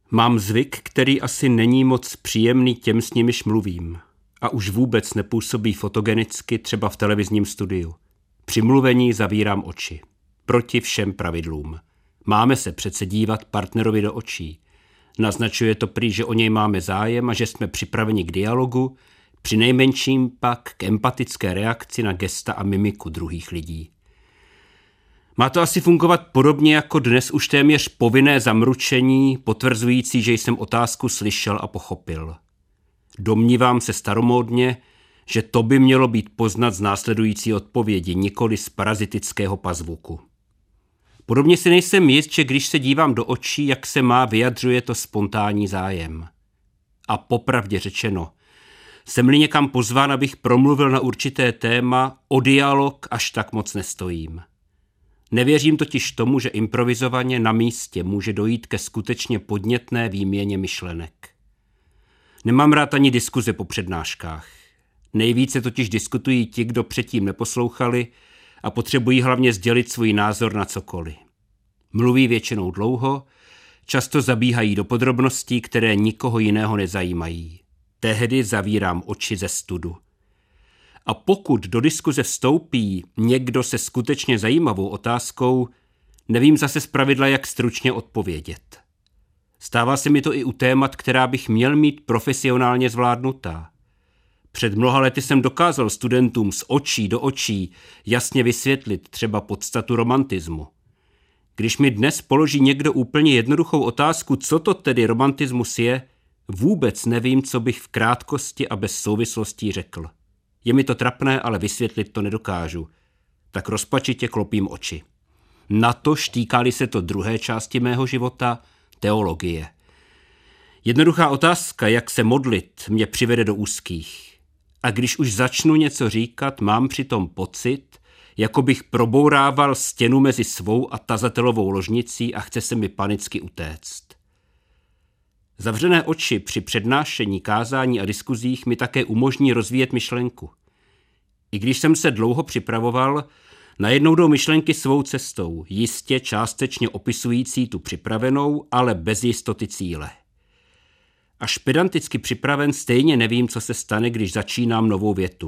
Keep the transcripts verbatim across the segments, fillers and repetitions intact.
Mám zvyk, který asi není moc příjemný těm, s nimiž mluvím. A už vůbec nepůsobí fotogenicky, třeba v televizním studiu. Při mluvení zavírám oči. Proti všem pravidlům. Máme se přece dívat partnerovi do očí. Naznačuje to prý, že o něj máme zájem a že jsme připraveni k dialogu, při nejmenším pak k empatické reakci na gesta a mimiku druhých lidí. Má to asi fungovat podobně jako dnes už téměř povinné zamručení, potvrzující, že jsem otázku slyšel a pochopil. Domnívám se staromódně, že to by mělo být poznat z následující odpovědi, nikoli z parazitického pazvuku. Podobně si nejsem jist, že když se dívám do očí, jak se má, vyjadřuje to spontánní zájem. A popravdě řečeno, jsem-li někam pozván, abych promluvil na určité téma, o dialog až tak moc nestojím. Nevěřím totiž tomu, že improvizovaně na místě může dojít ke skutečně podnětné výměně myšlenek. Nemám rád ani diskuze po přednáškách. Nejvíce totiž diskutují ti, kdo předtím neposlouchali a potřebují hlavně sdělit svůj názor na cokoliv. Mluví většinou dlouho, často zabíhají do podrobností, které nikoho jiného nezajímají. Tehdy zavírám oči ze studu. A pokud do diskuze vstoupí někdo se skutečně zajímavou otázkou, nevím zase zpravidla, jak stručně odpovědět. Stává se mi to i u témat, která bych měl mít profesionálně zvládnutá. Před mnoha lety jsem dokázal studentům z očí do očí jasně vysvětlit třeba podstatu romantismu. Když mi dnes položí někdo úplně jednoduchou otázku, co to tedy romantismus je, vůbec nevím, co bych v krátkosti a bez souvislostí řekl. Je mi to trapné, ale vysvětlit to nedokážu. Tak rozpačitě klopím oči. Natož týká-li se to druhé části mého života, teologie. Jednoduchá otázka, jak se modlit, mě přivede do úzkých. A když už začnu něco říkat, mám přitom pocit, jako bych probourával stěnu mezi svou a tazatelovou ložnicí a chce se mi panicky utéct. Zavřené oči při přednášení, kázání a diskuzích mi také umožní rozvíjet myšlenku. I když jsem se dlouho připravoval, najednou jdou myšlenky svou cestou, jistě částečně opisující tu připravenou, ale bez jistoty cíle. Až pedanticky připraven stejně nevím, co se stane, když začínám novou větu.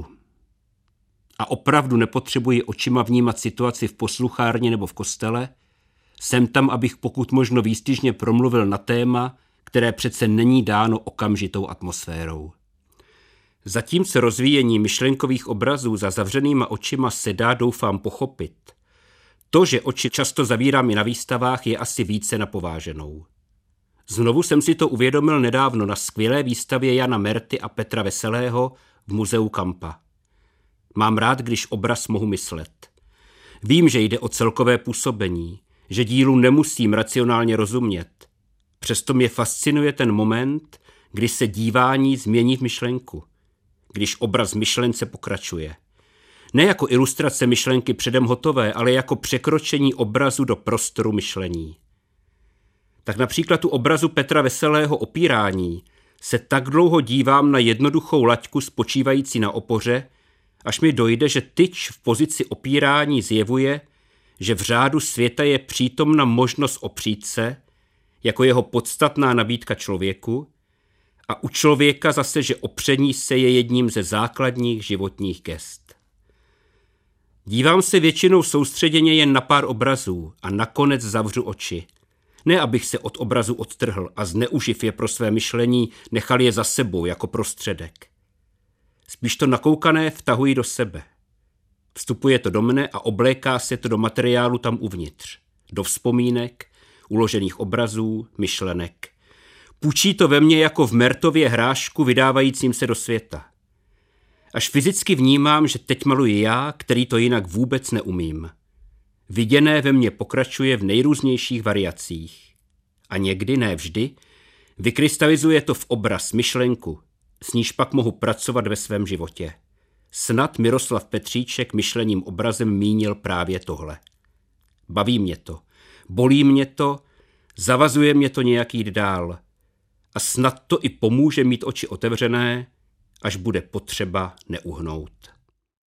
A opravdu nepotřebuji očima vnímat situaci v posluchárně nebo v kostele. Jsem tam, abych pokud možno výstižně promluvil na téma, které přece není dáno okamžitou atmosférou. Zatímco rozvíjení myšlenkových obrazů za zavřenýma očima se dá, doufám, pochopit. To, že oči často zavírám i na výstavách, je asi více na pováženou. Znovu jsem si to uvědomil nedávno na skvělé výstavě Jana Merty a Petra Veselého v muzeu Kampa. Mám rád, když obraz mohu myslet. Vím, že jde o celkové působení, že dílu nemusím racionálně rozumět. Přesto mě fascinuje ten moment, kdy se dívání změní v myšlenku, když obraz myšlence pokračuje. Ne jako ilustrace myšlenky předem hotové, ale jako překročení obrazu do prostoru myšlení. Tak například u obrazu Petra Veselého Opírání se tak dlouho dívám na jednoduchou laťku spočívající na opoře, až mi dojde, že tyč v pozici opírání zjevuje, že v řádu světa je přítomna možnost opřít se, jako jeho podstatná nabídka člověku, a u člověka zase, že opření se je jedním ze základních životních gest. Dívám se většinou soustředěně jen na pár obrazů a nakonec zavřu oči. Ne, abych se od obrazu odtrhl a zneuživ je pro své myšlení, nechal je za sebou jako prostředek. Spíš to nakoukané vtahuji do sebe. Vstupuje to do mne a obléká se to do materiálu tam uvnitř. Do vzpomínek, uložených obrazů, myšlenek. Půjčí to ve mně jako v Mertově hrášku vydávajícím se do světa. Až fyzicky vnímám, že teď maluji já, který to jinak vůbec neumím. Viděné ve mně pokračuje v nejrůznějších variacích. A někdy, ne vždy, vykrystalizuje to v obraz, myšlenku, s níž pak mohu pracovat ve svém životě. Snad Miroslav Petříček myšlením obrazem mínil právě tohle. Baví mě to, bolí mě to, zavazuje mě to nějak jít dál. A snad to i pomůže mít oči otevřené, až bude potřeba neuhnout.